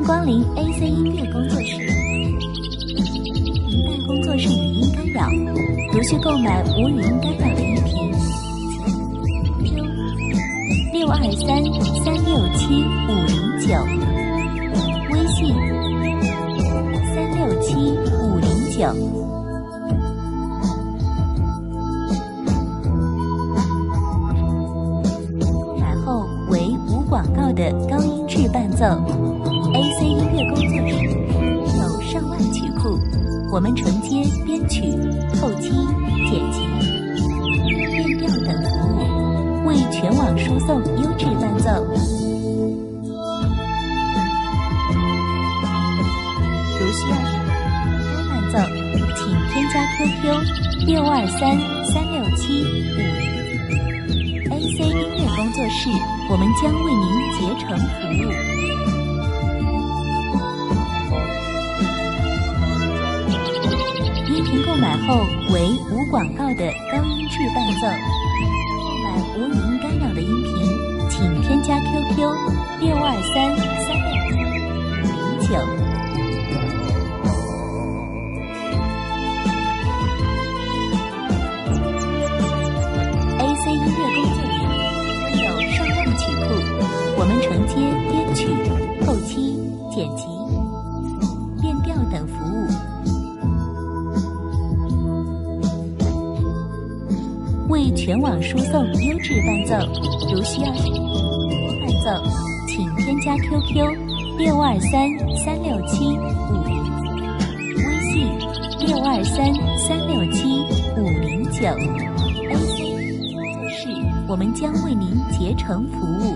光临 AC 音乐工作室。您待工作室语音干扰，如需购买无语音干扰的音频，请623-367-509，微信367-509。广告的高音质伴奏 AC 音乐工作室有上万曲库，我们承接编曲、后期、剪辑、变调等服务，为全网输送优质伴奏。如需要伴奏，请添加 QQ 623-367-509。AC 音乐工作室，我们将为您竭诚服务。音频购买后为无广告的高音质伴奏。购买无语音干扰的音频，请添加 QQ 623-367-509。我们承接编曲、后期、剪辑、变调等服务，为全网输送优质伴奏。如需要伴奏，请添加 QQ 623-367-509，微信623-367-509。AC 工作室，我们将为您竭诚服务。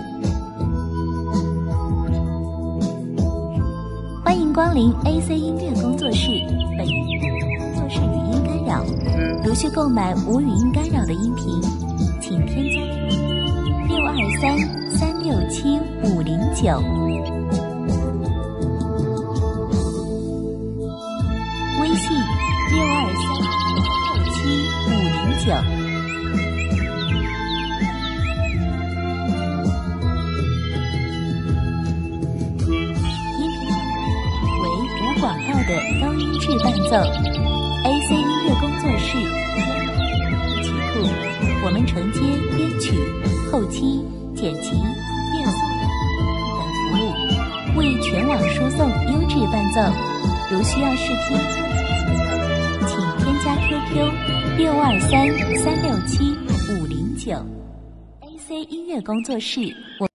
欢迎光临 AC 音乐工作室，本工作室语音干扰。如需购买无语音干扰的音频，请添加623-367-509，微信623-367-509。广告的高音质伴奏 AC 音乐工作室曲库，我们承接编曲、后期、剪辑、变速等服务，为全网输送优质伴奏。如需要试听，请添加 QQ 623-367-509。AC 音乐工作室。